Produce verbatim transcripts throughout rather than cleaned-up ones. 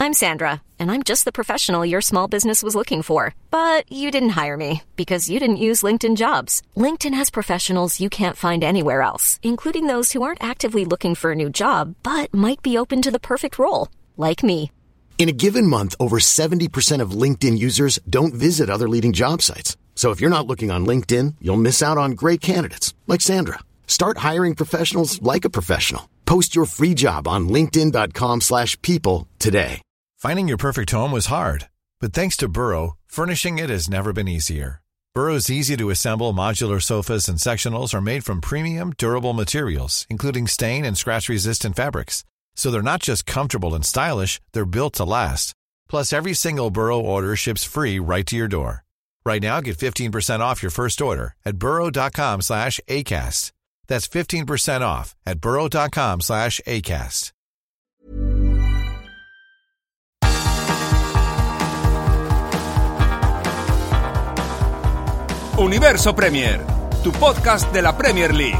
I'm Sandra, and I'm just the professional your small business was looking for. But you didn't hire me because you didn't use LinkedIn Jobs. LinkedIn has professionals you can't find anywhere else, including those who aren't actively looking for a new job, but might be open to the perfect role, like me. In a given month, over seventy percent of LinkedIn users don't visit other leading job sites. So if you're not looking on LinkedIn, you'll miss out on great candidates like Sandra. Start hiring professionals like a professional. Post your free job on linkedin.com slash people today. Finding your perfect home was hard, but thanks to Burrow, furnishing it has never been easier. Burrow's easy-to-assemble modular sofas and sectionals are made from premium, durable materials, including stain and scratch-resistant fabrics. So they're not just comfortable and stylish, they're built to last. Plus, every single Burrow order ships free right to your door. Right now, get fifteen percent off your first order at burrow.com slash ACAST. That's fifteen percent off at burrow.com slash ACAST. Universo Premier, tu podcast de la Premier League.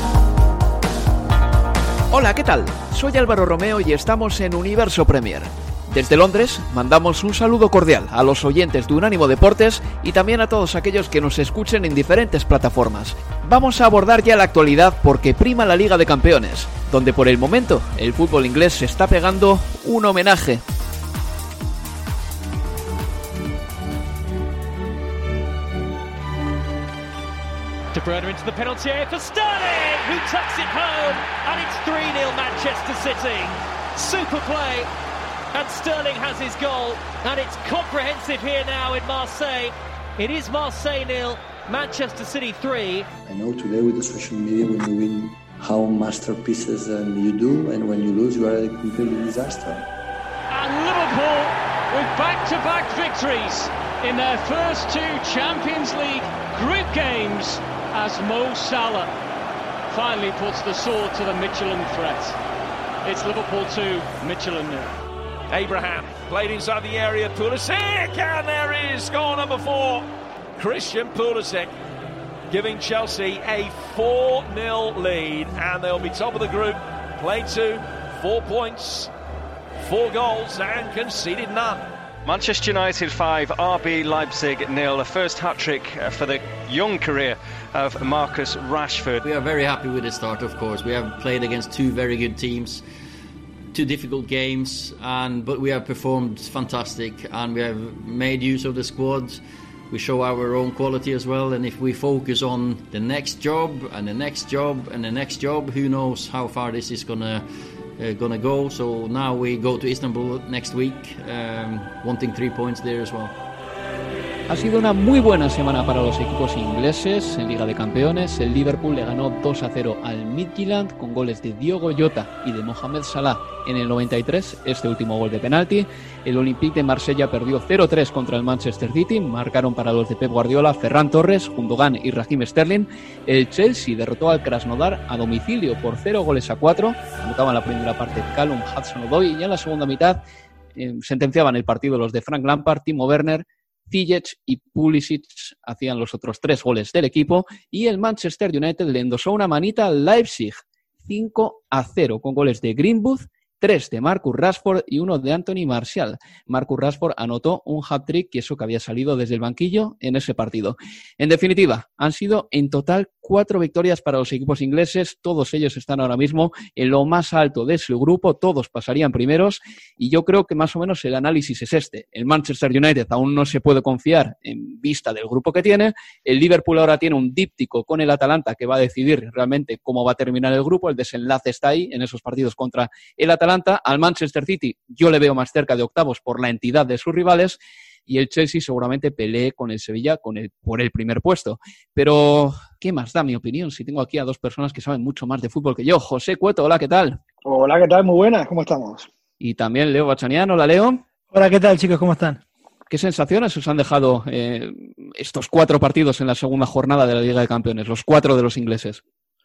Hola, ¿qué tal? Soy Álvaro Romeo y estamos en Universo Premier. Desde Londres mandamos un saludo cordial a los oyentes de Unánimo Deportes y también a todos aquellos que nos escuchen en diferentes plataformas. Vamos a abordar ya la actualidad porque prima la Liga de Campeones, donde por el momento el fútbol inglés se está pegando un homenaje. De Bruyne into the penalty area for Sterling, who tucks it home, and it's three nil Manchester City. Super play, and Sterling has his goal, and it's comprehensive here now in Marseille. It is Marseille nil, Manchester City three. I know today with the social media, when you win, how masterpieces um, you do, and when you lose, you are a complete disaster. And Liverpool with back-to-back victories in their first two Champions League group games, as Mo Salah finally puts the sword to the Michelin threat. It's Liverpool two, Michelin nil. Abraham played inside the area, Pulisic, and there is goal number four. Christian Pulisic giving Chelsea a four nil lead, and they'll be top of the group. Played two, four points, four goals, and conceded none. Manchester United five, R B Leipzig nil, a first hat-trick for the young career of Marcus Rashford. We are very happy with the start, of course. We have played against two very good teams, two difficult games, and but we have performed fantastic, and we have made use of the squad. We show our own quality as well, and if we focus on the next job and the next job and the next job, who knows how far this is gonna uh, gonna go. So now we go to Istanbul next week, um, wanting three points there as well. Ha sido una muy buena semana para los equipos ingleses en Liga de Campeones. El Liverpool le ganó dos a cero al Midtjylland con goles de Diogo Jota y de Mohamed Salah en el noventa y tres, este último gol de penalti. El Olympique de Marsella perdió cero tres contra el Manchester City. Marcaron para los de Pep Guardiola Ferran Torres, Gundogan y Raheem Sterling. El Chelsea derrotó al Krasnodar a domicilio por cero goles a cuatro. Anotaban la primera parte Callum Hudson-Odoi y en la segunda mitad eh, sentenciaban el partido los de Frank Lampard, Timo Werner, Ziyech y Pulisic hacían los otros tres goles del equipo y el Manchester United le endosó una manita al Leipzig cinco a cero con goles de Greenwood, tres de Marcus Rashford y uno de Anthony Martial. Marcus Rashford anotó un hat-trick, y eso que había salido desde el banquillo en ese partido. En definitiva, han sido en total cuatro victorias para los equipos ingleses. Todos ellos están ahora mismo en lo más alto de su grupo, todos pasarían primeros, y yo creo que más o menos el análisis es este. El Manchester United aún no se puede confiar en vista del grupo que tiene. El Liverpool ahora tiene un díptico con el Atalanta que va a decidir realmente cómo va a terminar el grupo. El desenlace está ahí en esos partidos contra el Atalanta. Al Manchester City yo le veo más cerca de octavos por la entidad de sus rivales, y el Chelsea seguramente pelee con el Sevilla con el, por el primer puesto. Pero, ¿qué más da mi opinión si tengo aquí a dos personas que saben mucho más de fútbol que yo? José Cueto, hola, ¿qué tal? Hola, ¿qué tal? Muy buenas, ¿cómo estamos? Y también Leo Bachanian, hola Leo. Hola, ¿qué tal, chicos? ¿Cómo están? ¿Qué sensaciones os han dejado eh, estos cuatro partidos en la segunda jornada de la Liga de Campeones, los cuatro de los ingleses?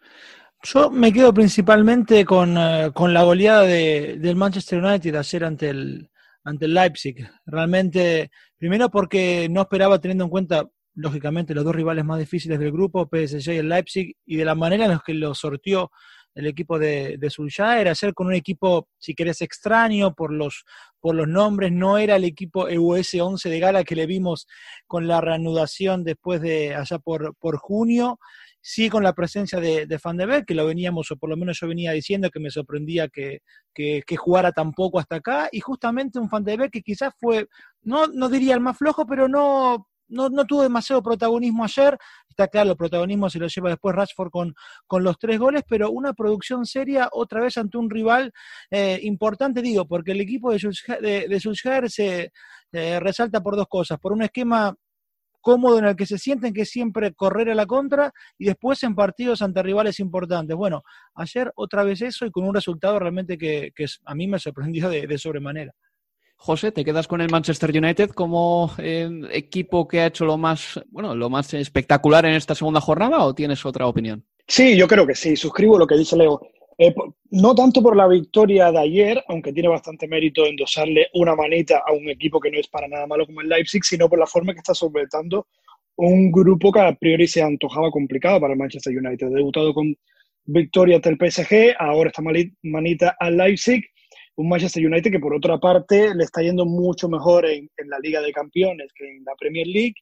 Yo me quedo principalmente con, uh, con la goleada de, del Manchester United ayer ante el, ante el Leipzig. Realmente, primero porque no esperaba, teniendo en cuenta, lógicamente, los dos rivales más difíciles del grupo, P S G y el Leipzig, y de la manera en la que lo sorteó el equipo de, de Solskjaer, ayer con un equipo, si querés, extraño por los, por los nombres, no era el equipo E U S once de gala que le vimos con la reanudación después de allá por, por junio, sí con la presencia de, de Van de Beek, que lo veníamos, o por lo menos yo venía diciendo que me sorprendía que, que, que jugara tan poco hasta acá, y justamente un Van de Beek que quizás fue, no, no diría el más flojo, pero no... No, no tuvo demasiado protagonismo ayer, está claro, el protagonismo se lo lleva después Rashford con, con los tres goles, pero una producción seria otra vez ante un rival eh, importante, digo, porque el equipo de Solskjaer, de, de Solskjaer se eh, resalta por dos cosas, por un esquema cómodo en el que se sienten, que es siempre correr a la contra, y después en partidos ante rivales importantes. Bueno, ayer otra vez eso y con un resultado realmente que, que a mí me sorprendió de, de sobremanera. José, ¿te quedas con el Manchester United como eh, equipo que ha hecho lo más, bueno, lo más espectacular en esta segunda jornada o tienes otra opinión? Sí, yo creo que sí, suscribo lo que dice Leo. Eh, no tanto por la victoria de ayer, aunque tiene bastante mérito endosarle una manita a un equipo que no es para nada malo como el Leipzig, sino por la forma que está solventando un grupo que a priori se antojaba complicado para el Manchester United. Debutado con victoria ante el P S G, ahora esta manita al Leipzig. Un Manchester United que, por otra parte, le está yendo mucho mejor en, en la Liga de Campeones que en la Premier League.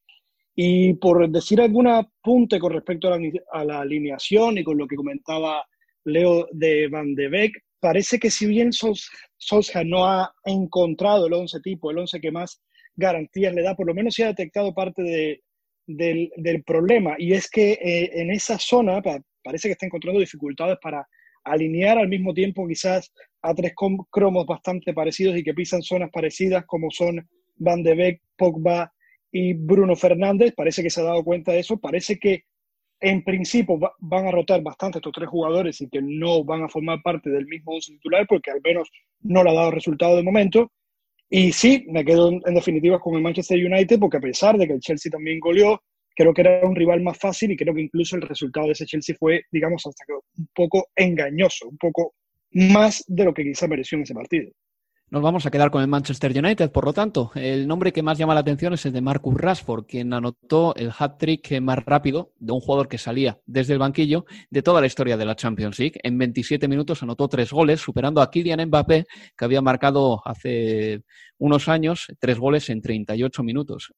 Y por decir algún apunte con respecto a la, a la alineación y con lo que comentaba Leo de Van de Beek, parece que si bien Solskjaer no ha encontrado el once tipo, el once que más garantías le da, por lo menos se ha detectado parte de, del, del problema. Y es que eh, en esa zona pa, parece que está encontrando dificultades para alinear al mismo tiempo quizás a tres cromos bastante parecidos y que pisan zonas parecidas como son Van de Beek, Pogba y Bruno Fernández. Parece que se ha dado cuenta de eso. Parece que en principio va, van a rotar bastante estos tres jugadores y que no van a formar parte del mismo once titular porque al menos no le ha dado resultado de momento. Y sí, me quedo en, en definitiva con el Manchester United porque a pesar de que el Chelsea también goleó, creo que era un rival más fácil y creo que incluso el resultado de ese Chelsea fue, digamos, hasta que un poco engañoso, un poco más de lo que quizá mereció en ese partido. Nos vamos a quedar con el Manchester United, por lo tanto. El nombre que más llama la atención es el de Marcus Rashford, quien anotó el hat-trick más rápido de un jugador que salía desde el banquillo de toda la historia de la Champions League. En veintisiete minutos anotó tres goles, superando a Kylian Mbappé, que había marcado hace unos años tres goles en treinta y ocho minutos.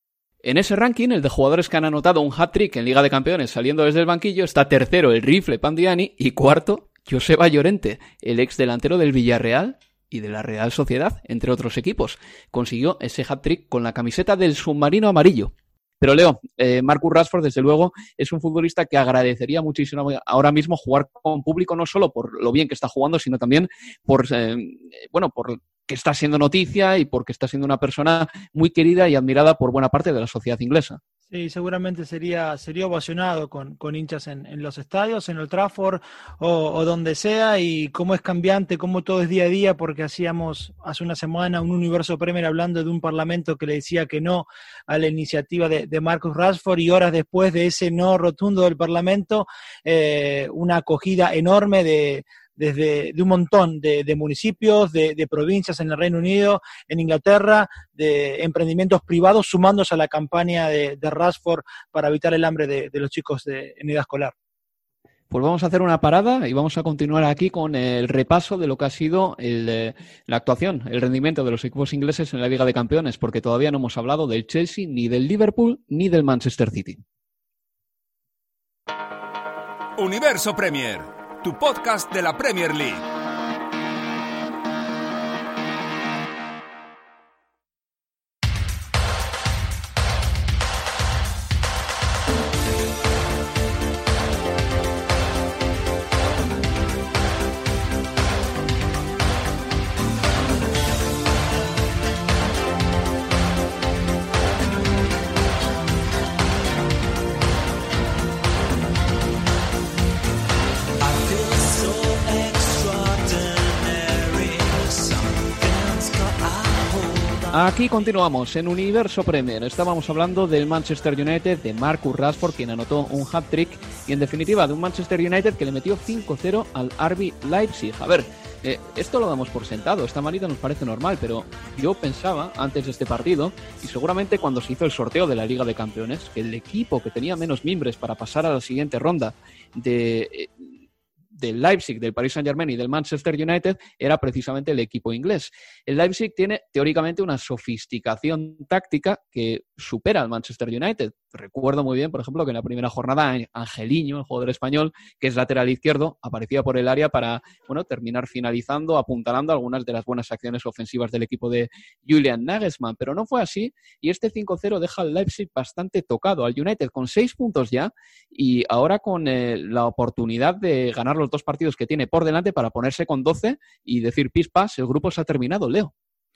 En ese ranking, el de jugadores que han anotado un hat-trick en Liga de Campeones saliendo desde el banquillo, está tercero el rifle Pandiani y cuarto Joseba Llorente, el ex delantero del Villarreal y de la Real Sociedad, entre otros equipos. Consiguió ese hat-trick con la camiseta del submarino amarillo. Pero Leo, eh, Marcus Rashford, desde luego, es un futbolista que agradecería muchísimo ahora mismo jugar con público, no solo por lo bien que está jugando, sino también por, eh, bueno, por que está siendo noticia y porque está siendo una persona muy querida y admirada por buena parte de la sociedad inglesa. Sí, seguramente sería sería ovacionado con, con hinchas en, en los estadios, en Old Trafford o, o donde sea, y cómo es cambiante, cómo todo es día a día, porque hacíamos hace una semana un Universo Premier hablando de un parlamento que le decía que no a la iniciativa de, de Marcus Rashford, y horas después de ese no rotundo del parlamento, eh, una acogida enorme de desde de un montón de, de municipios, de, de provincias en el Reino Unido, en Inglaterra, de emprendimientos privados sumándose a la campaña de, de Rashford para evitar el hambre de, de los chicos de, en edad escolar. Pues vamos a hacer una parada y vamos a continuar aquí con el repaso de lo que ha sido el, eh, la actuación, el rendimiento de los equipos ingleses en la Liga de Campeones, porque todavía no hemos hablado del Chelsea, ni del Liverpool, ni del Manchester City. Universo Premier, tu podcast de la Premier League. Aquí continuamos en Universo Premier. Estábamos hablando del Manchester United, de Marcus Rashford, quien anotó un hat-trick, y en definitiva de un Manchester United que le metió cinco cero al R B Leipzig. A ver, eh, esto lo damos por sentado, esta manita nos parece normal, pero yo pensaba antes de este partido, y seguramente cuando se hizo el sorteo de la Liga de Campeones, que el equipo que tenía menos mimbres para pasar a la siguiente ronda de... Eh, del Leipzig, del Paris Saint-Germain y del Manchester United era precisamente el equipo inglés. El Leipzig tiene teóricamente una sofisticación táctica que supera al Manchester United. Recuerdo muy bien, por ejemplo, que en la primera jornada Angeliño, el jugador español, que es lateral izquierdo, aparecía por el área para, bueno, terminar finalizando, apuntalando algunas de las buenas acciones ofensivas del equipo de Julian Nagelsmann, pero no fue así y este cinco cero deja al Leipzig bastante tocado, al United con seis puntos ya y ahora con eh, la oportunidad de ganar los dos partidos que tiene por delante para ponerse con doce y decir pispas, el grupo se ha terminado, Leo.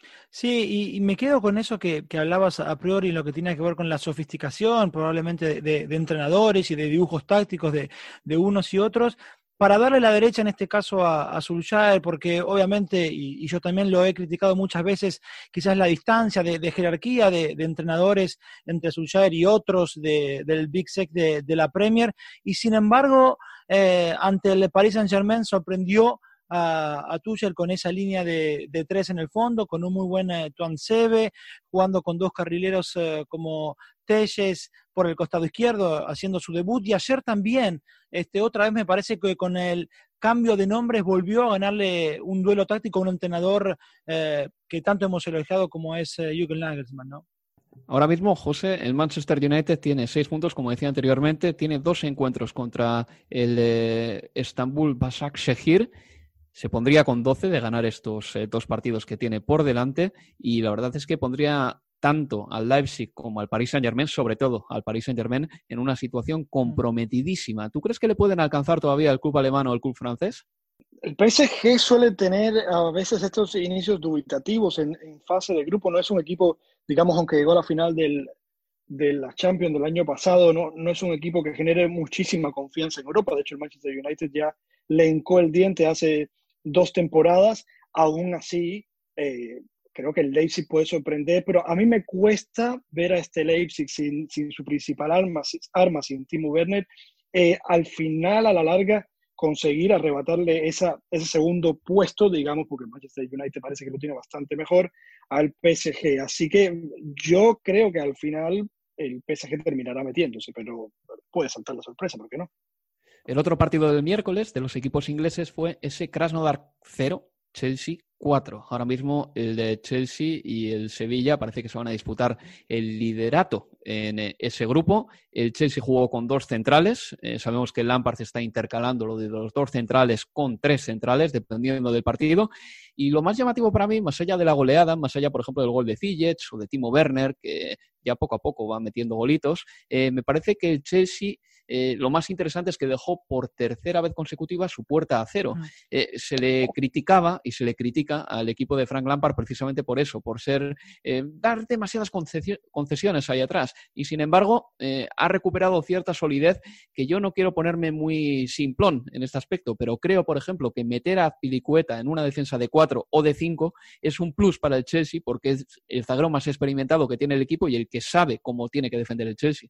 Sí, y, y me quedo con eso que, que hablabas a priori, lo que tiene que ver con la sofisticación, probablemente de, de, de entrenadores y de dibujos tácticos de, de unos y otros, para darle la derecha en este caso a, a Solskjaer, porque obviamente, y, y yo también lo he criticado muchas veces, quizás la distancia de, de jerarquía de, de entrenadores entre Solskjaer y otros de, del Big Six de, de la Premier, y sin embargo, eh, ante el Paris Saint-Germain sorprendió a, a Tuchel con esa línea de, de tres en el fondo, con un muy buen eh, Tuanzebe, jugando con dos carrileros eh, como Telles por el costado izquierdo, haciendo su debut, y ayer también, este, otra vez me parece que con el cambio de nombres volvió a ganarle un duelo táctico a un entrenador eh, que tanto hemos elogiado como es eh, Jürgen Nagelsmann, ¿no? Ahora mismo, José, el Manchester United tiene seis puntos, como decía anteriormente, tiene dos encuentros contra el eh, Estambul Başakşehir. Se pondría con doce de ganar estos eh, dos partidos que tiene por delante y la verdad es que pondría tanto al Leipzig como al Paris Saint-Germain, sobre todo al Paris Saint-Germain, en una situación comprometidísima. ¿Tú crees que le pueden alcanzar todavía el club alemán o el club francés? El P S G suele tener a veces estos inicios dubitativos en, en fase de grupo. No es un equipo, digamos, aunque llegó a la final del, de la Champions del año pasado, no, no es un equipo que genere muchísima confianza en Europa. De hecho, el Manchester United ya le hincó el diente hace dos temporadas. Aún así, eh, creo que el Leipzig puede sorprender, pero a mí me cuesta ver a este Leipzig sin, sin su principal arma, arma sin Timo Werner, eh, al final, a la larga, conseguir arrebatarle esa, ese segundo puesto, digamos, porque Manchester United parece que lo tiene bastante mejor, al P S G. Así que yo creo que al final el P S G terminará metiéndose, pero puede saltar la sorpresa, ¿por qué no? El otro partido del miércoles de los equipos ingleses fue ese Krasnodar cero, Chelsea cuatro. Ahora mismo el de Chelsea y el Sevilla parece que se van a disputar el liderato en ese grupo. El Chelsea jugó con dos centrales. Eh, sabemos que el Lampard está intercalando lo de los dos centrales con tres centrales, dependiendo del partido. Y lo más llamativo para mí, más allá de la goleada, más allá, por ejemplo, del gol de Ziyech o de Timo Werner, que ya poco a poco va metiendo golitos, eh, me parece que el Chelsea... Eh, lo más interesante es que dejó por tercera vez consecutiva su puerta a cero. Eh, se le criticaba y se le critica al equipo de Frank Lampard precisamente por eso, por ser eh, dar demasiadas concesiones ahí atrás. Y sin embargo, eh, ha recuperado cierta solidez que yo no quiero ponerme muy simplón en este aspecto, pero creo, por ejemplo, que meter a Azpilicueta en una defensa de cuatro o de cinco es un plus para el Chelsea porque es el zaguero más experimentado que tiene el equipo y el que sabe cómo tiene que defender el Chelsea.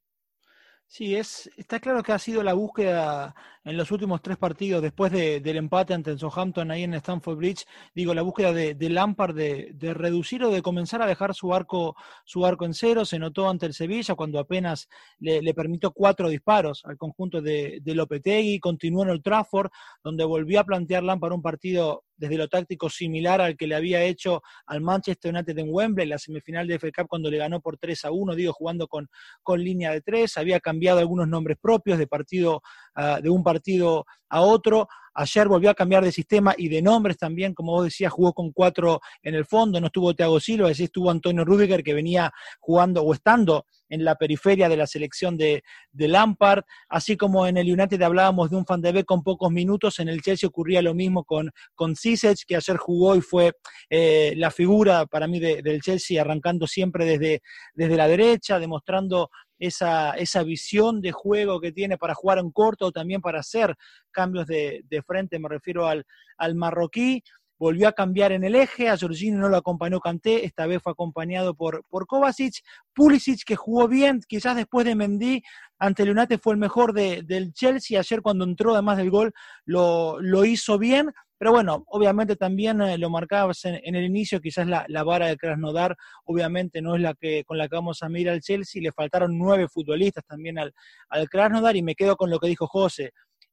Sí, es, está claro que ha sido la búsqueda en los últimos tres partidos, después de, del empate ante el Southampton ahí en Stamford Bridge, digo, la búsqueda de, de Lampard de, de reducir o de comenzar a dejar su arco, su arco en cero. Se notó ante el Sevilla cuando apenas le, le permitió cuatro disparos al conjunto de, de Lopetegui, continuó en el Trafford, donde volvió a plantear Lampard un partido desde lo táctico similar al que le había hecho al Manchester United en Wembley, la semifinal de F A Cup cuando le ganó por tres a uno, digo, jugando con, con línea de tres, había cambiado algunos nombres propios de partido, uh, de un partido a otro. Ayer volvió a cambiar de sistema y de nombres también, como vos decías, jugó con cuatro en el fondo, no estuvo Thiago Silva, así estuvo Antonio Rüdiger, que venía jugando o estando en la periferia de la selección de, de Lampard, así como en el United hablábamos de un Van de Beek con pocos minutos, en el Chelsea ocurría lo mismo con, con Ziyech, que ayer jugó y fue eh, la figura para mí de, del Chelsea, arrancando siempre desde, desde la derecha, demostrando esa, esa visión de juego que tiene para jugar en corto o también para hacer cambios de, de frente, me refiero al, al marroquí. Volvió a cambiar en el eje, a Jorginho no lo acompañó Kanté, esta vez fue acompañado por, por Kovacic, Pulisic que jugó bien, quizás después de Mendy, ante el United fue el mejor de, del Chelsea, ayer cuando entró además del gol lo, lo hizo bien, pero bueno, obviamente también eh, lo marcabas en, en el inicio, quizás la, la vara de Krasnodar obviamente no es la que con la que vamos a mirar al Chelsea, le faltaron nueve futbolistas también al, al Krasnodar y me quedo con lo que dijo José.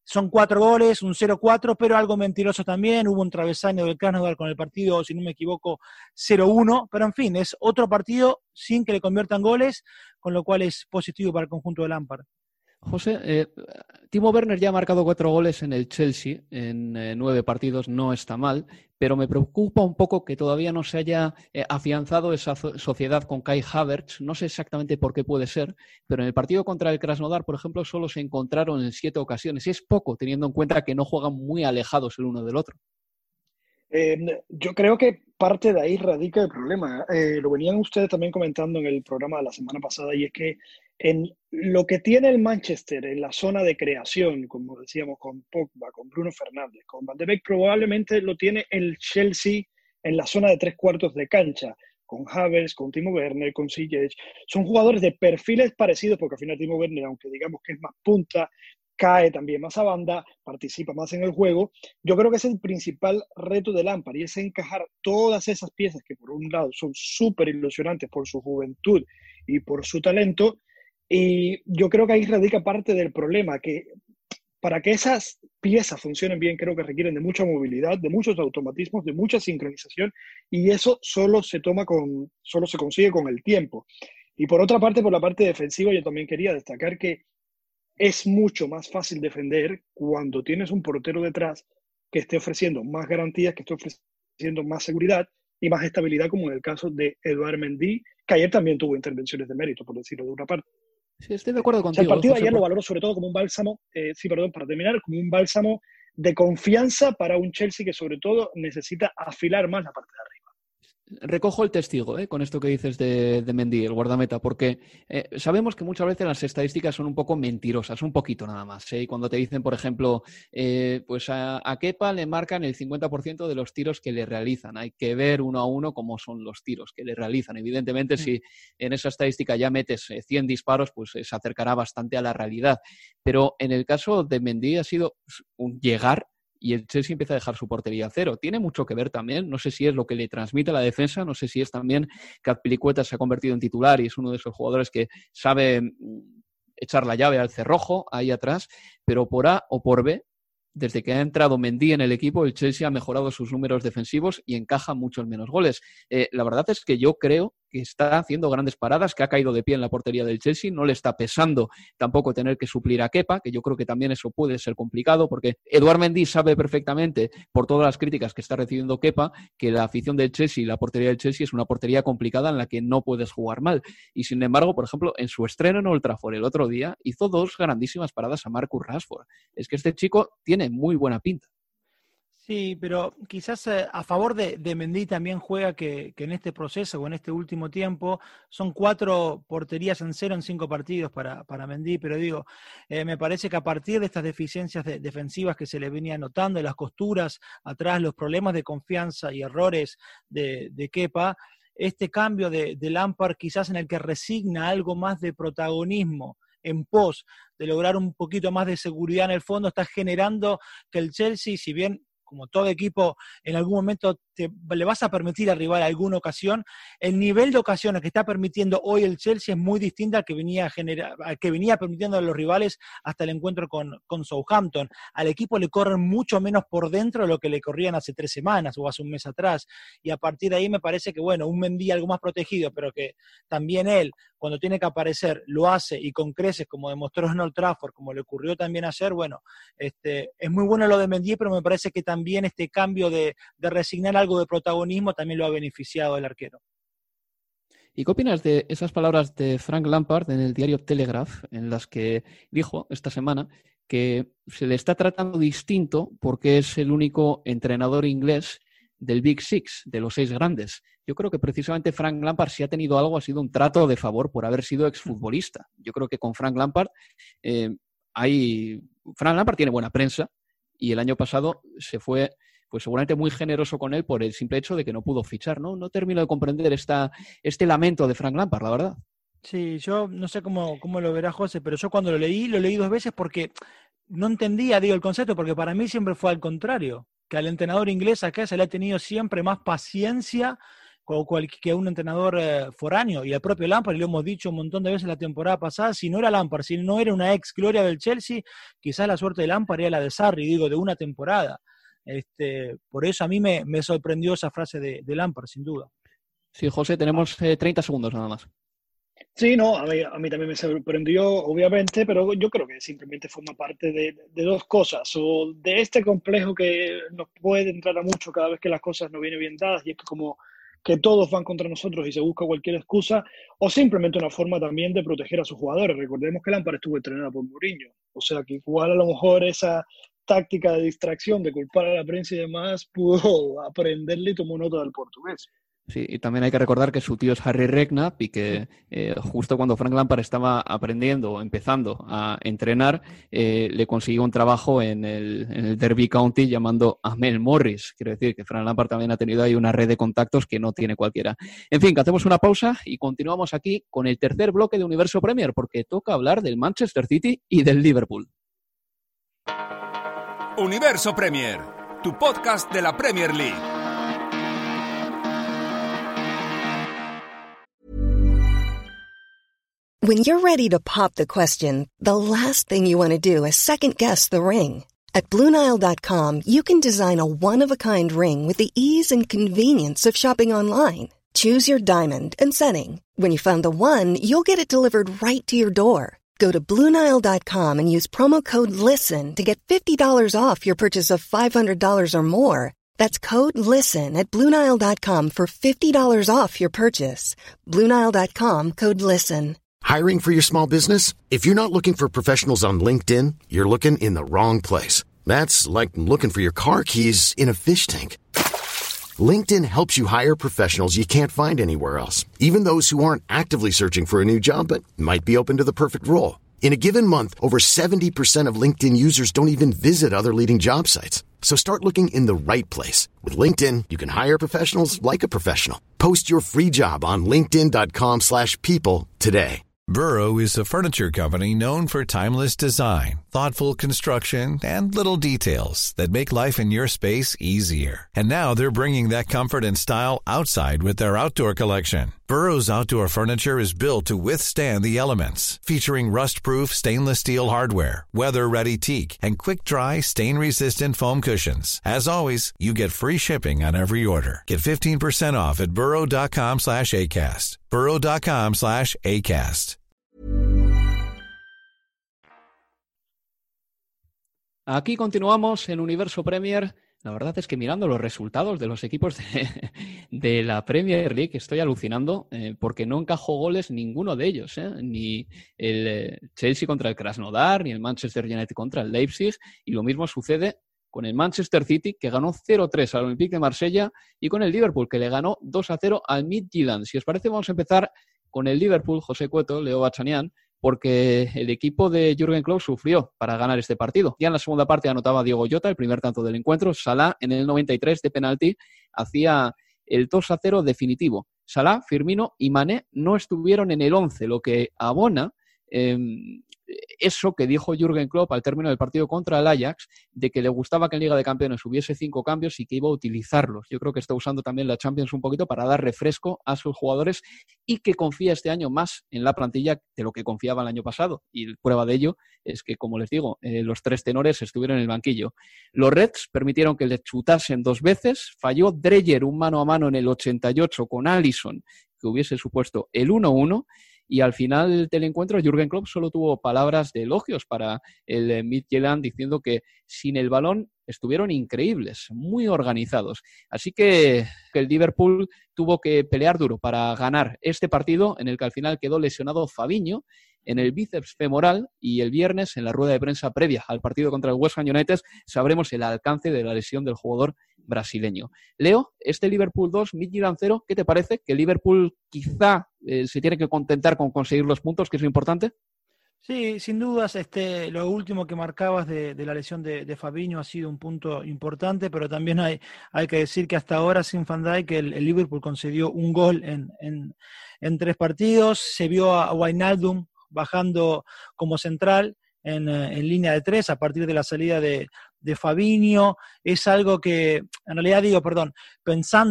son cuatro goles, un cero cuatro, pero algo mentiroso también. Hubo un travesaño del Krasnodar con el partido, si no me equivoco, cero uno. Pero en fin, es otro partido sin que le conviertan goles, con lo cual es positivo para el conjunto de Lampard. José, eh, Timo Werner ya ha marcado cuatro goles en el Chelsea en eh, nueve partidos, no está mal, pero me preocupa un poco que todavía no se haya eh, afianzado esa sociedad con Kai Havertz. No sé exactamente por qué puede ser, pero en el partido contra el Krasnodar, por ejemplo, solo se encontraron en siete ocasiones. Y es poco, teniendo en cuenta que no juegan muy alejados el uno del otro. Eh, yo creo que parte de ahí radica el problema. Eh, lo venían ustedes también comentando en el programa de la semana pasada, y es que en lo que tiene el Manchester en la zona de creación, como decíamos, con Pogba, con Bruno Fernández, con Van de Beek, probablemente lo tiene el Chelsea en la zona de tres cuartos de cancha, con Havertz, con Timo Werner, con Ziyech. Son jugadores de perfiles parecidos, porque al final Timo Werner, aunque digamos que es más punta, cae también más a banda, participa más en el juego. Yo creo que ese es el principal reto de Lampard, y es encajar todas esas piezas que por un lado son súper ilusionantes por su juventud y por su talento, y yo creo que ahí radica parte del problema, que para que esas piezas funcionen bien creo que requieren de mucha movilidad, de muchos automatismos, de mucha sincronización, y eso solo se toma con, solo se consigue con el tiempo. Y por otra parte, por la parte defensiva, yo también quería destacar que es mucho más fácil defender cuando tienes un portero detrás que esté ofreciendo más garantías, que esté ofreciendo más seguridad y más estabilidad, como en el caso de Edouard Mendy, que ayer también tuvo intervenciones de mérito, por decirlo de una parte. Sí, estoy de acuerdo contigo. O sea, el partido de José, ayer lo valoro sobre todo como un bálsamo, eh, sí, perdón, para terminar, como un bálsamo de confianza para un Chelsea que sobre todo necesita afilar más la parte de arriba. Recojo el testigo ¿eh? con esto que dices de, de Mendy, el guardameta, porque eh, sabemos que muchas veces las estadísticas son un poco mentirosas, un poquito nada más. ¿eh? Y cuando te dicen, por ejemplo, eh, pues a, a Kepa le marcan el cincuenta por ciento de los tiros que le realizan. Hay que ver uno a uno cómo son los tiros que le realizan. Evidentemente, sí. Si en esa estadística ya metes eh, cien disparos, pues eh, se acercará bastante a la realidad. Pero en el caso de Mendy ha sido un llegar y el Chelsea empieza a dejar su portería a cero. Tiene mucho que ver también, no sé si es lo que le transmite la defensa, no sé si es también que Azpilicueta se ha convertido en titular y es uno de esos jugadores que sabe echar la llave al cerrojo ahí atrás, pero por A o por B, desde que ha entrado Mendy en el equipo, el Chelsea ha mejorado sus números defensivos y encaja muchos menos goles. Eh, la verdad es que yo creo que está haciendo grandes paradas, que ha caído de pie en la portería del Chelsea, no le está pesando tampoco tener que suplir a Kepa, que yo creo que también eso puede ser complicado, porque Edouard Mendy sabe perfectamente, por todas las críticas que está recibiendo Kepa, que la afición del Chelsea y la portería del Chelsea es una portería complicada en la que no puedes jugar mal. Y sin embargo, por ejemplo, en su estreno en Old Trafford el otro día, hizo dos grandísimas paradas a Marcus Rashford. Es que este chico tiene muy buena pinta. Sí, pero quizás eh, a favor de, de Mendy también juega que, que en este proceso o en este último tiempo son cuatro porterías en cero en cinco partidos para, para Mendy, pero digo, eh, me parece que a partir de estas deficiencias de, defensivas que se le venía notando, las costuras atrás, los problemas de confianza y errores de, de Kepa, este cambio de, de Lampard quizás en el que resigna algo más de protagonismo en pos de lograr un poquito más de seguridad en el fondo, está generando que el Chelsea, si bien como todo equipo, en algún momento te, le vas a permitir al rival alguna ocasión, el nivel de ocasiones que está permitiendo hoy el Chelsea es muy distinto al que venía, genera, al que venía permitiendo a los rivales hasta el encuentro con, con Southampton. Al equipo le corren mucho menos por dentro de lo que le corrían hace tres semanas o hace un mes atrás, y a partir de ahí me parece que, bueno, un Mendy algo más protegido, pero que también él, cuando tiene que aparecer, lo hace y con creces, como demostró en Old Trafford, como le ocurrió también ayer. Bueno, este, es muy bueno lo de Mendy, pero me parece que también También este cambio de, de resignar algo de protagonismo también lo ha beneficiado el arquero. ¿Y qué opinas de esas palabras de Frank Lampard en el diario Telegraph, en las que dijo esta semana que se le está tratando distinto porque es el único entrenador inglés del Big Six, de los seis grandes? Yo creo que precisamente Frank Lampard, si ha tenido algo, ha sido un trato de favor por haber sido exfutbolista. Yo creo que con Frank Lampard eh, hay... Frank Lampard tiene buena prensa, y el año pasado se fue, pues seguramente muy generoso con él por el simple hecho de que no pudo fichar, ¿no? No termino de comprender esta, este lamento de Frank Lampard, la verdad. Sí, yo no sé cómo, cómo lo verá José, pero yo cuando lo leí, lo leí dos veces porque no entendía, digo, el concepto, porque para mí siempre fue al contrario, que al entrenador inglés acá se le ha tenido siempre más paciencia que un entrenador eh, foráneo, y el propio Lampard, y lo hemos dicho un montón de veces la temporada pasada, si no era Lampard, si no era una ex gloria del Chelsea, quizás la suerte de Lampard era la de Sarri, digo, de una temporada. Este, por eso a mí me, me sorprendió esa frase de, de Lampard, sin duda. Sí, José, tenemos eh, treinta segundos nada más. Sí, no, a mí, a mí también me sorprendió, obviamente, pero yo creo que simplemente forma parte de, de dos cosas, o de este complejo que nos puede entrar a mucho cada vez que las cosas no vienen bien dadas, y es que como que todos van contra nosotros y se busca cualquier excusa, o simplemente una forma también de proteger a sus jugadores. Recordemos que Lampard estuvo entrenado por Mourinho, o sea que igual a lo mejor esa táctica de distracción, de culpar a la prensa y demás, pudo aprenderle y tomó nota del portugués. Sí, y también hay que recordar que su tío es Harry Redknapp y que eh, justo cuando Frank Lampard estaba aprendiendo o empezando a entrenar, eh, le consiguió un trabajo en el, en el Derby County llamando a Mel Morris. Quiero decir que Frank Lampard también ha tenido ahí una red de contactos que no tiene cualquiera. En fin, que hacemos una pausa y continuamos aquí con el tercer bloque de Universo Premier, porque toca hablar del Manchester City y del Liverpool. Universo Premier, tu podcast de la Premier League. When you're ready to pop the question, the last thing you want to do is second-guess the ring. At Blue Nile dot com, you can design a one-of-a-kind ring with the ease and convenience of shopping online. Choose your diamond and setting. When you find the one, you'll get it delivered right to your door. Go to Blue Nile dot com and use promo code LISTEN to get fifty dollars off your purchase of five hundred dollars or more. That's code LISTEN at Blue Nile dot com for fifty dollars off your purchase. Blue Nile dot com, code LISTEN. Hiring for your small business? If you're not looking for professionals on LinkedIn, you're looking in the wrong place. That's like looking for your car keys in a fish tank. LinkedIn helps you hire professionals you can't find anywhere else, even those who aren't actively searching for a new job but might be open to the perfect role. In a given month, over seventy percent of LinkedIn users don't even visit other leading job sites. So start looking in the right place. With LinkedIn, you can hire professionals like a professional. Post your free job on linkedin dot com slash people today. Burrow is a furniture company known for timeless design, thoughtful construction, and little details that make life in your space easier. And now they're bringing that comfort and style outside with their outdoor collection. Burrow's outdoor furniture is built to withstand the elements, featuring rust-proof stainless steel hardware, weather-ready teak, and quick-dry, stain-resistant foam cushions. As always, you get free shipping on every order. Get fifteen percent off at burrow dot com slash ACAST. burrow dot com slash ACAST. Aquí continuamos en Universo Premier. La verdad es que mirando los resultados de los equipos de, de la Premier League estoy alucinando eh, porque no encajó goles ninguno de ellos, ¿eh? Ni el eh, Chelsea contra el Krasnodar, ni el Manchester United contra el Leipzig, y lo mismo sucede con el Manchester City, que ganó cero tres al Olympique de Marsella, y con el Liverpool, que le ganó dos a cero al Midtjylland. Si os parece, vamos a empezar con el Liverpool, José Cueto, Leo Bachanian, porque el equipo de Jürgen Klopp sufrió para ganar este partido. Ya en la segunda parte anotaba Diogo Jota, el primer tanto del encuentro. Salah, en el noventa y tres de penalti, hacía el dos a cero definitivo. Salah, Firmino y Mané no estuvieron en el once, lo que abona eh, eso que dijo Jürgen Klopp al término del partido contra el Ajax, de que le gustaba que en Liga de Campeones hubiese cinco cambios y que iba a utilizarlos. Yo creo que está usando también la Champions un poquito para dar refresco a sus jugadores y que confía este año más en la plantilla de lo que confiaba el año pasado. Y prueba de ello es que, como les digo, eh, los tres tenores estuvieron en el banquillo. Los Reds permitieron que le chutasen dos veces. Falló Dreyer un mano a mano en el ochenta y ocho con Alisson, que hubiese supuesto el uno uno. Y al final del encuentro, Jürgen Klopp solo tuvo palabras de elogios para el Midtjylland, diciendo que sin el balón estuvieron increíbles, muy organizados. Así que, que el Liverpool tuvo que pelear duro para ganar este partido, en el que al final quedó lesionado Fabinho en el bíceps femoral, y el viernes, en la rueda de prensa previa al partido contra el West Ham United, sabremos el alcance de la lesión del jugador brasileño. Leo, este Liverpool dos, Midtjylland cero, ¿qué te parece? ¿Que Liverpool quizá eh, se tiene que contentar con conseguir los puntos, que es lo importante? Sí, sin dudas, este, lo último que marcabas de, de la lesión de, de Fabinho ha sido un punto importante, pero también hay, hay que decir que hasta ahora sin Van Dijk el, el Liverpool concedió un gol en, en, en tres partidos. Se vio a Wijnaldum bajando como central en, en línea de tres a partir de la salida de, de Fabinho. Es algo que, en realidad digo, perdón, pensando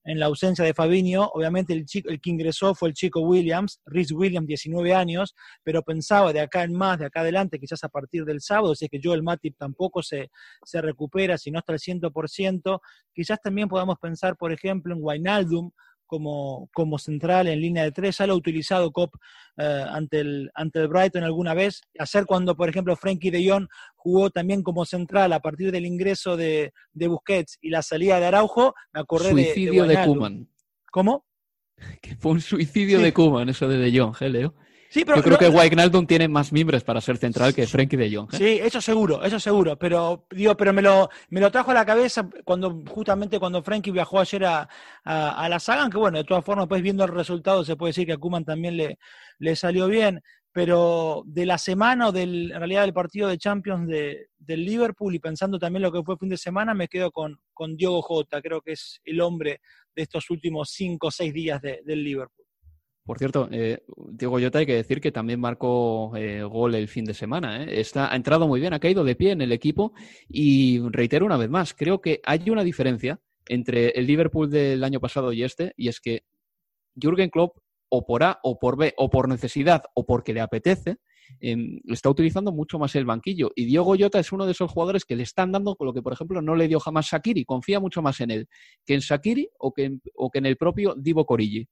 en la ausencia de Fabinho. Obviamente el, chico, el que ingresó fue el chico Williams, Rhys Williams, diecinueve años, pero pensaba de acá en más, de acá adelante, quizás a partir del sábado, si es que Joel Matip tampoco se, se recupera, si no está al cien por ciento, quizás también podamos pensar, por ejemplo, en Wijnaldum, Como, como central en línea de tres. Ya lo ha utilizado Klopp eh, ante, el, ante el Brighton alguna vez. Ayer cuando, por ejemplo, Frenkie de Jong jugó también como central a partir del ingreso de, de Busquets y la salida de Araujo, me acordé suicidio de, de, de Koeman. ¿Cómo? Que fue un suicidio sí. de Koeman, eso de De Jong, ¿eh, Leo? Sí, pero yo creo no, que Wijnaldum tiene más mimbres para ser central que Frenkie de Jong. ¿eh? Sí, eso seguro, eso seguro, pero digo, pero me lo, me lo trajo a la cabeza cuando justamente cuando Frenkie viajó ayer a, a, a la Sagan, que bueno, de todas formas, pues viendo el resultado se puede decir que a Koeman también le, le salió bien, pero de la semana o del, en realidad del partido de Champions de, del Liverpool y pensando también lo que fue el fin de semana, me quedo con, con Diogo Jota, creo que es el hombre de estos últimos cinco o seis días de, del Liverpool. Por cierto, eh, Diogo Jota hay que decir que también marcó eh, gol el fin de semana. ¿eh? Está, ha entrado muy bien, ha caído de pie en el equipo y reitero una vez más, creo que hay una diferencia entre el Liverpool del año pasado y este, y es que Jürgen Klopp, o por A o por B, o por necesidad o porque le apetece, eh, está utilizando mucho más el banquillo. Y Diogo Jota es uno de esos jugadores que le están dando con lo que, por ejemplo, no le dio jamás Shaqiri. Confía mucho más en él que en Shaqiri o que en, o que en el propio Divock Origi.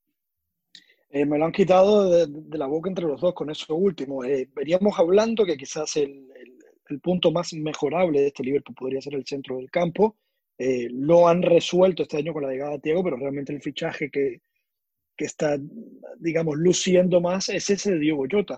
Eh, me lo han quitado de, de la boca entre los dos con eso último. Eh, veríamos hablando que quizás el, el, el punto más mejorable de este Liverpool podría ser el centro del campo. Eh, lo han resuelto este año con la llegada de Thiago, pero realmente el fichaje que, que está, digamos, luciendo más es ese de Diogo Jota.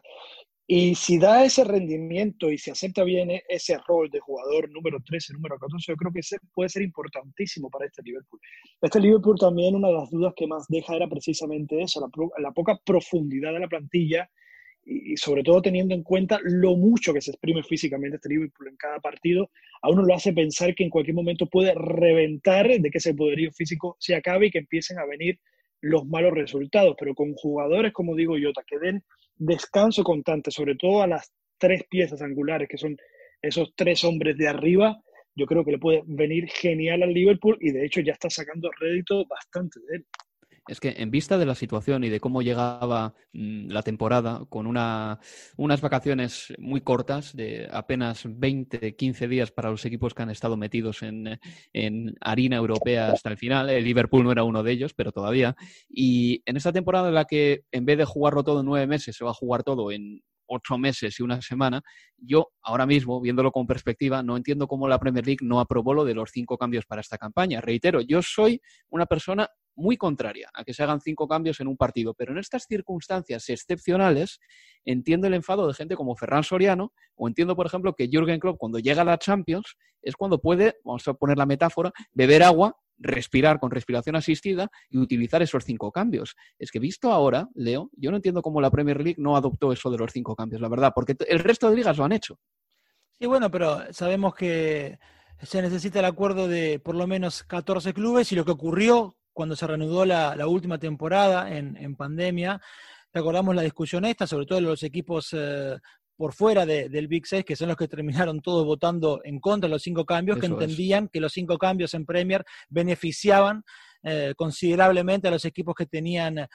Y si da ese rendimiento y se acepta bien ese rol de jugador número trece, número catorce, yo creo que ese puede ser importantísimo para este Liverpool. Este Liverpool también, una de las dudas que más deja era precisamente eso, la, la poca profundidad de la plantilla y, y sobre todo teniendo en cuenta lo mucho que se exprime físicamente este Liverpool en cada partido, a uno lo hace pensar que en cualquier momento puede reventar de que ese poderío físico se acabe y que empiecen a venir los malos resultados, pero con jugadores como digo Jota, que den descanso constante, sobre todo a las tres piezas angulares, que son esos tres hombres de arriba, yo creo que le puede venir genial al Liverpool y de hecho ya está sacando rédito bastante de él. Es que en vista de la situación y de cómo llegaba mmm, la temporada, con una, unas vacaciones muy cortas, de apenas veinte, quince días para los equipos que han estado metidos en, en harina europea hasta el final, el Liverpool no era uno de ellos, pero todavía, y en esta temporada en la que en vez de jugarlo todo en nueve meses, se va a jugar todo en ocho meses y una semana, yo ahora mismo, viéndolo con perspectiva, no entiendo cómo la Premier League no aprobó lo de los cinco cambios para esta campaña. Reitero, yo soy una persona muy contraria a que se hagan cinco cambios en un partido, pero en estas circunstancias excepcionales entiendo el enfado de gente como Ferran Soriano, o entiendo, por ejemplo, que Jürgen Klopp cuando llega a la Champions es cuando puede, vamos a poner la metáfora, beber agua, respirar con respiración asistida y utilizar esos cinco cambios. Es que visto ahora, Leo, yo no entiendo cómo la Premier League no adoptó eso de los cinco cambios, la verdad, porque el resto de ligas lo han hecho. Sí, bueno, pero sabemos que se necesita el acuerdo de por lo menos catorce clubes y lo que ocurrió cuando se reanudó la, la última temporada en, en pandemia, recordamos la discusión esta, sobre todo de los equipos eh, por fuera de, del Big Six, que son los que terminaron todos votando en contra de los cinco cambios, Eso que entendían es. que los cinco cambios en Premier beneficiaban eh, considerablemente a los equipos que tenían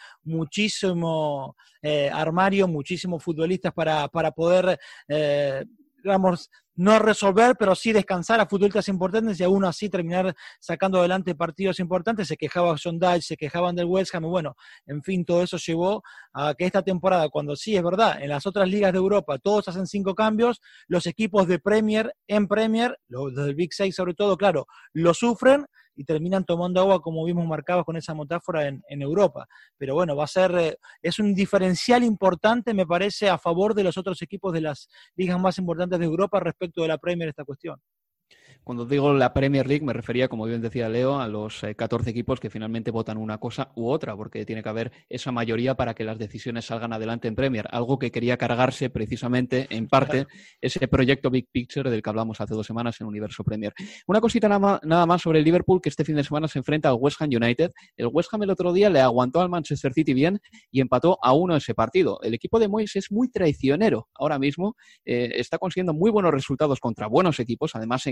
muchísimo eh, armario, muchísimos futbolistas para, para poder, eh, digamos, no resolver, pero sí descansar a futbolistas importantes y aún así terminar sacando adelante partidos importantes. Se quejaba John Dyche, se quejaban del West Ham, y bueno, en fin, todo eso llevó a que esta temporada, cuando sí es verdad, en las otras ligas de Europa todos hacen cinco cambios, los equipos de Premier, en Premier, los del Big Six sobre todo, claro, lo sufren y terminan tomando agua, como vimos marcados con esa metáfora en, en Europa. Pero bueno, va a ser, eh, es un diferencial importante, me parece, a favor de los otros equipos de las ligas más importantes de Europa respecto de la Premier esta cuestión. Cuando digo la Premier League me refería, como bien decía Leo, a los eh, catorce equipos que finalmente votan una cosa u otra, porque tiene que haber esa mayoría para que las decisiones salgan adelante en Premier, algo que quería cargarse precisamente, en parte, ese proyecto Big Picture del que hablamos hace dos semanas en Universo Premier. Una cosita nada más, nada más sobre el Liverpool, que este fin de semana se enfrenta al West Ham United. El West Ham el otro día le aguantó al Manchester City bien y empató a uno ese partido. El equipo de Moyes es muy traicionero ahora mismo, eh, está consiguiendo muy buenos resultados contra buenos equipos, además en casa,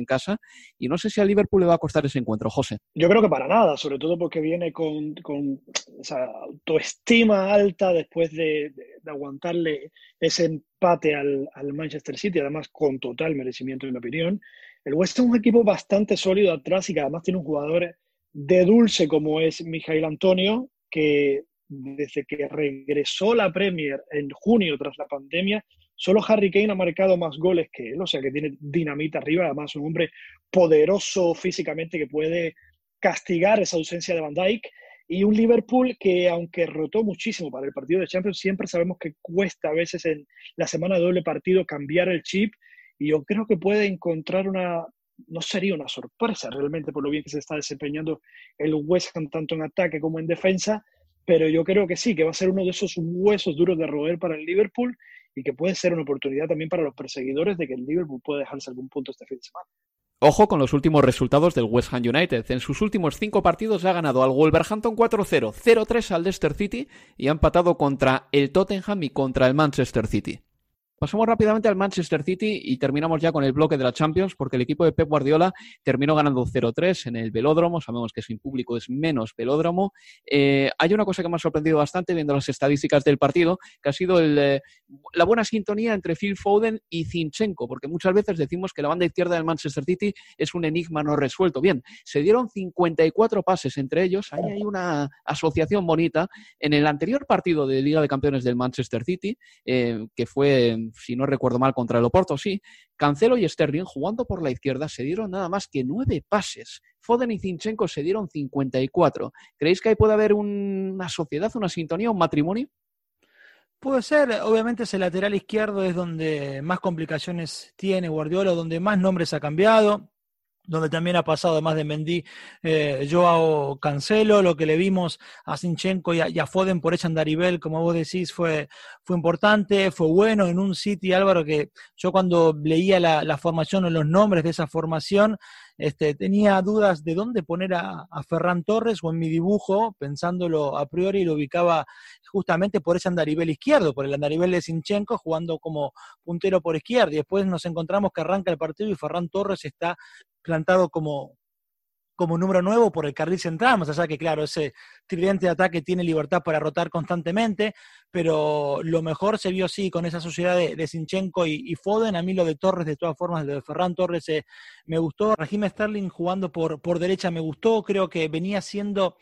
y no sé si al Liverpool le va a costar ese encuentro, José. Yo creo que para nada, sobre todo porque viene con, con esa autoestima alta después de, de, de aguantarle ese empate al, al Manchester City, además con total merecimiento en mi opinión. El West Ham es un equipo bastante sólido atrás y que además tiene un jugador de dulce como es Mijail Antonio, que desde que regresó a la Premier en junio tras la pandemia, solo Harry Kane ha marcado más goles que él, o sea que tiene dinamita arriba, además un hombre poderoso físicamente que puede castigar esa ausencia de Van Dijk, y un Liverpool que aunque rotó muchísimo para el partido de Champions, siempre sabemos que cuesta a veces en la semana de doble partido cambiar el chip, y yo creo que puede encontrar una, no sería una sorpresa realmente por lo bien que se está desempeñando el West Ham tanto en ataque como en defensa, pero yo creo que sí, que va a ser uno de esos huesos duros de roer para el Liverpool y que puede ser una oportunidad también para los perseguidores de que el Liverpool pueda dejarse algún punto este fin de semana. Ojo con los últimos resultados del West Ham United. En sus últimos cinco partidos ha ganado al Wolverhampton cuatro cero, cero tres al Leicester City y ha empatado contra el Tottenham y contra el Manchester City. Pasamos rápidamente al Manchester City y terminamos ya con el bloque de la Champions, porque el equipo de Pep Guardiola terminó ganando cero tres en el velódromo. Sabemos que sin público es menos velódromo. Eh, hay una cosa que me ha sorprendido bastante viendo las estadísticas del partido, que ha sido el, eh, la buena sintonía entre Phil Foden y Zinchenko, porque muchas veces decimos que la banda izquierda del Manchester City es un enigma no resuelto. Bien, se dieron cincuenta y cuatro pases entre ellos. Ahí hay una asociación bonita. En el anterior partido de Liga de Campeones del Manchester City, eh, que fue, si no recuerdo mal, contra el Oporto, sí, Cancelo y Sterling jugando por la izquierda se dieron nada más que nueve pases. Foden y Zinchenko se dieron cincuenta y cuatro. ¿Creéis que ahí puede haber un, una sociedad, una sintonía, un matrimonio? Puede ser, obviamente ese lateral izquierdo es donde más complicaciones tiene Guardiola, donde más nombres ha cambiado, donde también ha pasado, además de Mendy, eh, Joao Cancelo. Lo que le vimos a Zinchenko y a, y a Foden por Echandaribel, como vos decís, fue, fue importante, fue bueno en un City, Álvaro, que yo cuando leía la, la formación o los nombres de esa formación, este, tenía dudas de dónde poner a, a Ferran Torres, o en mi dibujo, pensándolo a priori, lo ubicaba justamente por ese Andaribel izquierdo, por el Andaribel de Zinchenko, jugando como puntero por izquierda, y después nos encontramos que arranca el partido y Ferran Torres está plantado como, como número nuevo por el carril central, más allá que, claro, ese tridente de ataque tiene libertad para rotar constantemente, pero lo mejor se vio sí con esa sociedad de, de Zinchenko y, y Foden. A mí lo de Torres, de todas formas, lo de Ferran Torres eh, me gustó. Raheem Sterling jugando por, por derecha me gustó, creo que venía siendo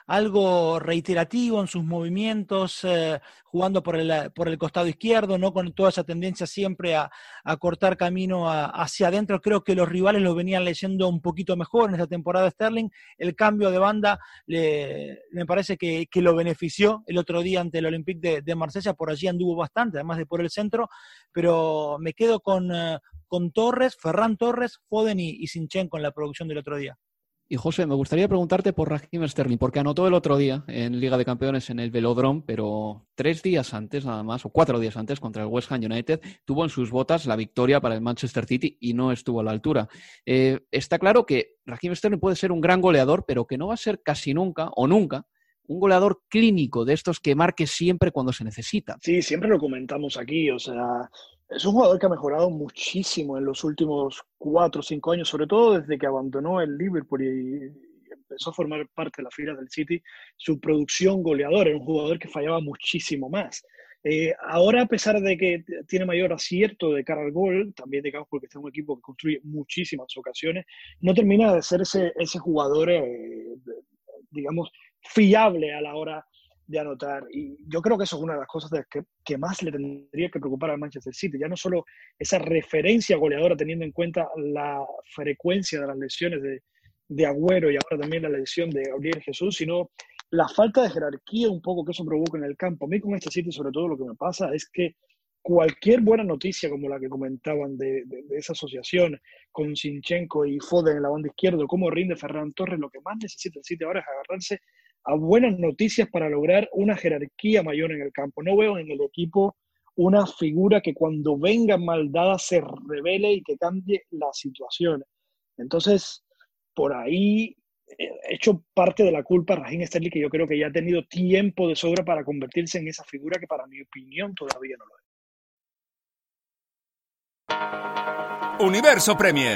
algo reiterativo en sus movimientos, eh, jugando por el, por el costado izquierdo, no con toda esa tendencia siempre a, a cortar camino a, hacia adentro. Creo que los rivales lo venían leyendo un poquito mejor en esta temporada de Sterling. El cambio de banda le, me parece que, que lo benefició el otro día ante el Olympique de, de Marsella. Por allí anduvo bastante, además de por el centro, pero me quedo con, uh, con Torres, Ferran Torres, Foden y, y Zinchenko en la producción del otro día. Y José, me gustaría preguntarte por Raheem Sterling, porque anotó el otro día en Liga de Campeones en el Velódromo, pero tres días antes nada más, o cuatro días antes, contra el West Ham United, tuvo en sus botas la victoria para el Manchester City y no estuvo a la altura. Eh, está claro que Raheem Sterling puede ser un gran goleador, pero que no va a ser casi nunca, o nunca, un goleador clínico de estos que marque siempre cuando se necesita. Sí, siempre lo comentamos aquí, o sea, es un jugador que ha mejorado muchísimo en los últimos cuatro o cinco años, sobre todo desde que abandonó el Liverpool y empezó a formar parte de la fila del City. Su producción goleadora, era un jugador que fallaba muchísimo más. Eh, ahora, a pesar de que tiene mayor acierto de cara al gol, también digamos porque está un equipo que construye muchísimas ocasiones, no termina de ser ese, ese jugador, eh, digamos, fiable a la hora de anotar. Y yo creo que eso es una de las cosas de que, que más le tendría que preocupar al Manchester City. Ya no solo esa referencia goleadora, teniendo en cuenta la frecuencia de las lesiones de, de Agüero y ahora también la lesión de Gabriel Jesús, sino la falta de jerarquía un poco que eso provoca en el campo. A mí con este City, sobre todo, lo que me pasa es que cualquier buena noticia como la que comentaban de, de, de esa asociación con Zinchenko y Foden en la banda izquierda, cómo rinde Ferran Torres, lo que más necesita el City ahora es agarrarse a buenas noticias para lograr una jerarquía mayor en el campo. No veo en el equipo una figura que cuando venga mal dada se revele y que cambie la situación. Entonces, por ahí he hecho parte de la culpa a Raheem Sterling, que yo creo que ya ha tenido tiempo de sobra para convertirse en esa figura que, para mi opinión, todavía no lo es. Universo Premier,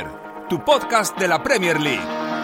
tu podcast de la Premier League.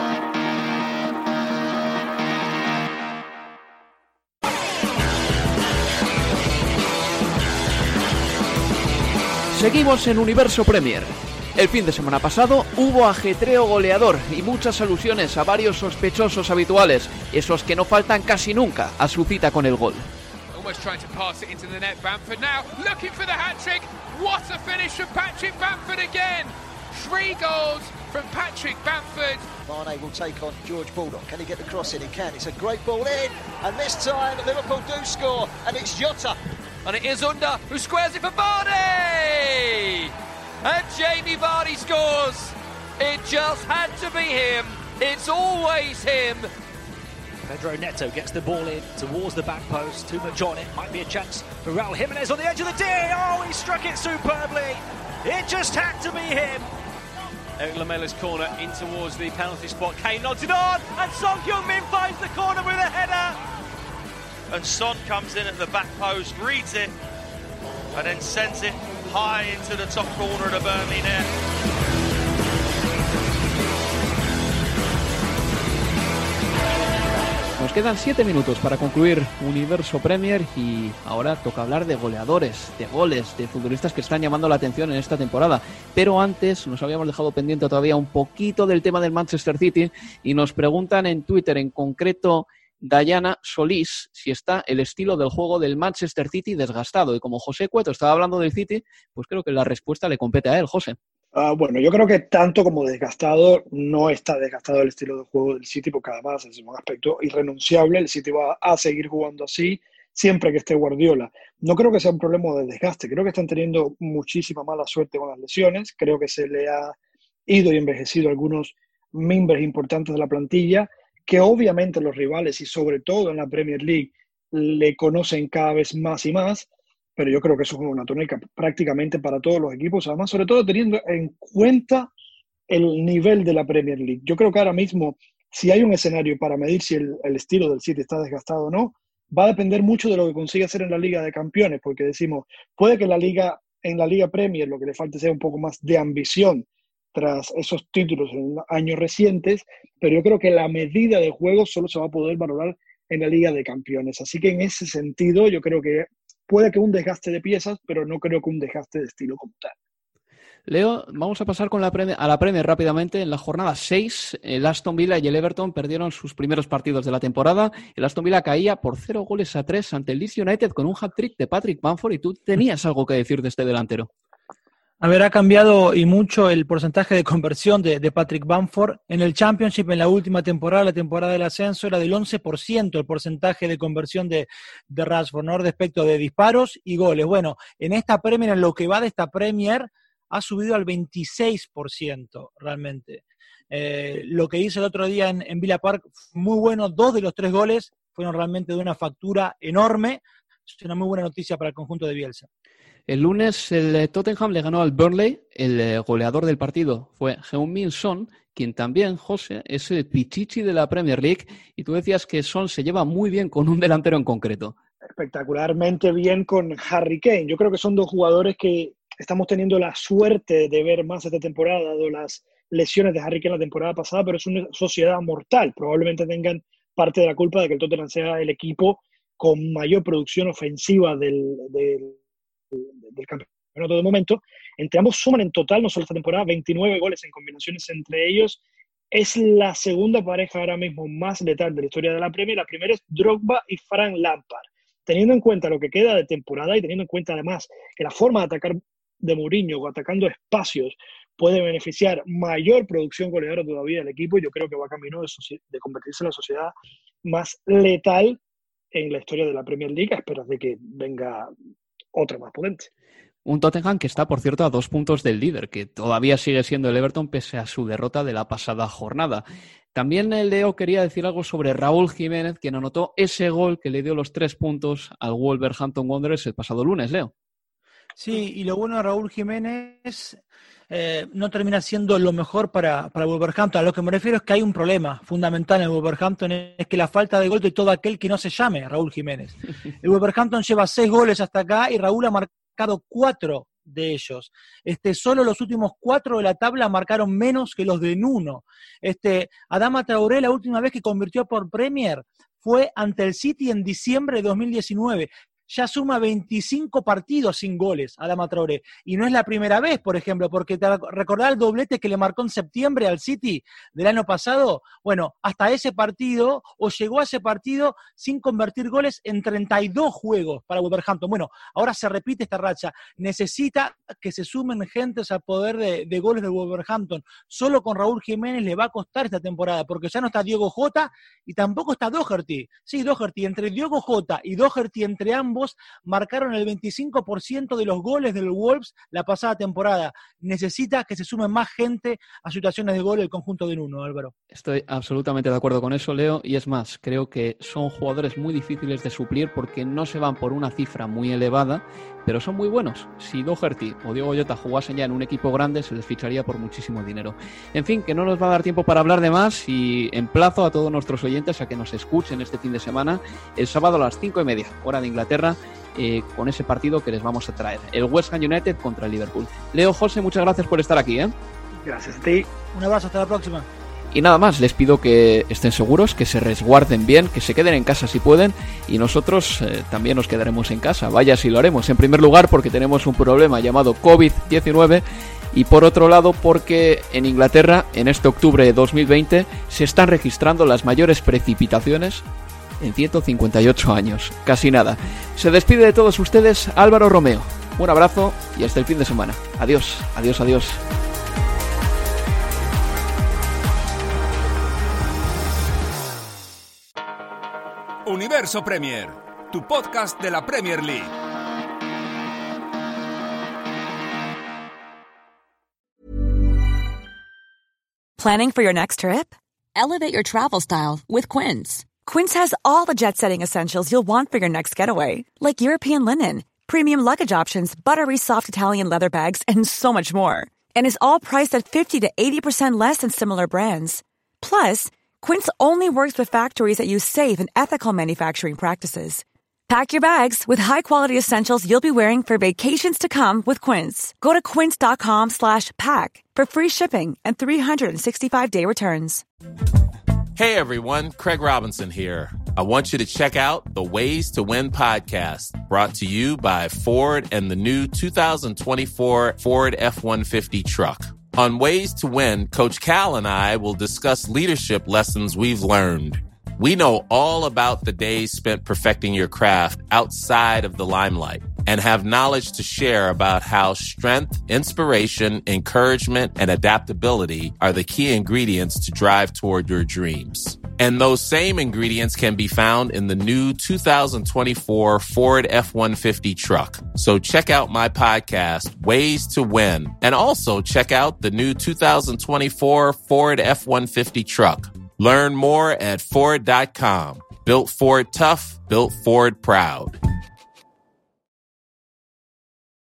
Seguimos en Universo Premier. El fin de semana pasado hubo ajetreo goleador y muchas alusiones a varios sospechosos habituales, esos que no faltan casi nunca a su cita con el gol. Almost trying to pass it into the net, Bamford now looking for the hat-trick. What a finish from Patrick Bamford again. Three goals from Patrick Bamford. Mane will take on George Baldock. Can he get the cross in? He can. It's a great ball in. And this time Liverpool do score. And it's Jota. And it is Under who squares it for Vardy. And Jamie Vardy scores. It just had to be him. It's always him. Pedro Neto gets the ball in towards the back post. Too much on it. Might be a chance for Raul Jimenez on the edge of the D. Oh, he struck it superbly. It just had to be him. Eric Lamella's corner in towards the penalty spot. Kane nods it on, and Son Heung-min finds the corner with a header. And Son comes in at the back post, reads it, and then sends it high into the top corner of the Burnley net. Nos quedan siete minutos para concluir Universo Premier y ahora toca hablar de goleadores, de goles, de futbolistas que están llamando la atención en esta temporada. Pero antes nos habíamos dejado pendiente todavía un poquito del tema del Manchester City y nos preguntan en Twitter, en concreto Dayana Solís, si está el estilo del juego del Manchester City desgastado. Y como José Cueto estaba hablando del City, pues creo que la respuesta le compete a él, José. Uh, bueno, yo creo que tanto como desgastado, no está desgastado el estilo de juego del City, porque además es un aspecto irrenunciable. El City va a seguir jugando así siempre que esté Guardiola. No creo que sea un problema de desgaste, creo que están teniendo muchísima mala suerte con las lesiones, creo que se le ha ido y envejecido algunos miembros importantes de la plantilla, que obviamente los rivales y sobre todo en la Premier League le conocen cada vez más y más, pero yo creo que eso es una tónica prácticamente para todos los equipos, además sobre todo teniendo en cuenta el nivel de la Premier League. Yo creo que ahora mismo, si hay un escenario para medir si el, el estilo del City está desgastado o no, va a depender mucho de lo que consiga hacer en la Liga de Campeones, porque decimos, puede que en la Liga, en la Liga Premier lo que le falte sea un poco más de ambición tras esos títulos en años recientes, pero yo creo que la medida de juego solo se va a poder valorar en la Liga de Campeones. Así que en ese sentido yo creo que puede que un desgaste de piezas, pero no creo que un desgaste de estilo como tal. Leo, vamos a pasar con la Premier, a la Premier rápidamente. En la jornada seis, el Aston Villa y el Everton perdieron sus primeros partidos de la temporada. El Aston Villa caía por cero goles a tres ante el Leeds United con un hat-trick de Patrick Bamford, y tú tenías algo que decir de este delantero. A ver, ha cambiado y mucho el porcentaje de conversión de, de Patrick Bamford. En el Championship, en la última temporada, la temporada del ascenso, era del once por ciento el porcentaje de conversión de, de Rashford, ¿no? Respecto de disparos y goles. Bueno, en esta Premier, en lo que va de esta Premier, ha subido al veintiséis por ciento realmente. Eh, lo que hizo el otro día en, en Villa Park, muy bueno. Dos de los tres goles fueron realmente de una factura enorme. Es una muy buena noticia para el conjunto de Bielsa. El lunes el Tottenham le ganó al Burnley. El goleador del partido fue Heung-min Son, quien también, José, es el pichichi de la Premier League. Y tú decías que Son se lleva muy bien con un delantero en concreto. Espectacularmente bien con Harry Kane. Yo creo que son dos jugadores que estamos teniendo la suerte de ver más esta temporada, dado las lesiones de Harry Kane la temporada pasada, pero es una sociedad mortal. Probablemente tengan parte de la culpa de que el Tottenham sea el equipo con mayor producción ofensiva del, del del campeonato de momento. Entre ambos suman en total, no solo esta temporada, veintinueve goles en combinaciones entre ellos. Es la segunda pareja ahora mismo más letal de la historia de la Premier. La primera es Drogba y Frank Lampard. Teniendo en cuenta lo que queda de temporada y teniendo en cuenta además que la forma de atacar de Mourinho, atacando espacios, puede beneficiar mayor producción goleadora todavía del equipo, yo creo que va camino de, de convertirse en la sociedad más letal en la historia de la Premier League, a esperas de que venga otra más potente. Un Tottenham que está, por cierto, a dos puntos del líder, que todavía sigue siendo el Everton pese a su derrota de la pasada jornada. También Leo quería decir algo sobre Raúl Jiménez, quien anotó ese gol que le dio los tres puntos al Wolverhampton Wanderers el pasado lunes, Leo. Sí, y lo bueno de Raúl Jiménez eh, no termina siendo lo mejor para, para Wolverhampton. A lo que me refiero es que hay un problema fundamental en el Wolverhampton, es que la falta de gol de todo aquel que no se llame Raúl Jiménez. El Wolverhampton lleva seis goles hasta acá y Raúl ha marcado cuatro de ellos. Este, solo los últimos cuatro de la tabla marcaron menos que los de Nuno. Este, Adama Traoré, la última vez que convirtió por Premier fue ante el City en diciembre de dos mil diecinueve. Ya suma veinticinco partidos sin goles Adama Traoré. Y no es la primera vez, por ejemplo, porque te recordás el doblete que le marcó en septiembre al City del año pasado. Bueno, hasta ese partido, o llegó a ese partido sin convertir goles en treinta y dos juegos para Wolverhampton. Bueno, ahora se repite esta racha. Necesita que se sumen gentes al poder de, de goles de Wolverhampton. Solo con Raúl Jiménez le va a costar esta temporada, porque ya no está Diogo Jota y tampoco está Doherty. Sí, Doherty, entre Diogo Jota y Doherty, entre ambos, marcaron el veinticinco por ciento de los goles del Wolves la pasada temporada. Necesita que se sume más gente a situaciones de gol el conjunto de Nuno, Álvaro. Estoy absolutamente de acuerdo con eso, Leo, y es más, creo que son jugadores muy difíciles de suplir porque no se van por una cifra muy elevada, pero son muy buenos. Si Doherty o Diogo Jota jugasen ya en un equipo grande, se les ficharía por muchísimo dinero. En fin, que no nos va a dar tiempo para hablar de más y emplazo a todos nuestros oyentes a que nos escuchen este fin de semana, el sábado a las cinco y media, hora de Inglaterra, eh, con ese partido que les vamos a traer, el West Ham United contra el Liverpool. Leo, José, muchas gracias por estar aquí, ¿eh? Gracias a ti. Un abrazo, hasta la próxima. Y nada más, les pido que estén seguros, que se resguarden bien, que se queden en casa si pueden, y nosotros eh, también nos quedaremos en casa. Vaya si lo haremos. En primer lugar, porque tenemos un problema llamado covid diecinueve, y por otro lado, porque en Inglaterra, en este octubre de dos mil veinte, se están registrando las mayores precipitaciones en ciento cincuenta y ocho años. Casi nada. Se despide de todos ustedes Álvaro Romeo. Un abrazo y hasta el fin de semana. Adiós, adiós, adiós. Universo Premier, tu podcast de la Premier League. Planning for your next trip? Elevate your travel style with Quince. Quince has all the jet-setting essentials you'll want for your next getaway, like European linen, premium luggage options, buttery soft Italian leather bags, and so much more. And is all priced at fifty to eighty percent less than similar brands. Plus, Quince only works with factories that use safe and ethical manufacturing practices. Pack your bags with high-quality essentials you'll be wearing for vacations to come with Quince. Go to quince.com slash pack for free shipping and three sixty-five day returns. Hey everyone, Craig Robinson here. I want you to check out the Ways to Win podcast, brought to you by Ford and the new two thousand twenty-four Ford F one fifty truck. On Ways to Win, Coach Cal and I will discuss leadership lessons we've learned. We know all about the days spent perfecting your craft outside of the limelight and have knowledge to share about how strength, inspiration, encouragement, and adaptability are the key ingredients to drive toward your dreams. And those same ingredients can be found in the new two thousand twenty-four Ford F one fifty truck. So check out my podcast, Ways to Win, and also check out the new two thousand twenty-four Ford F one fifty truck. Learn more at Ford dot com. Built Ford tough, built Ford proud.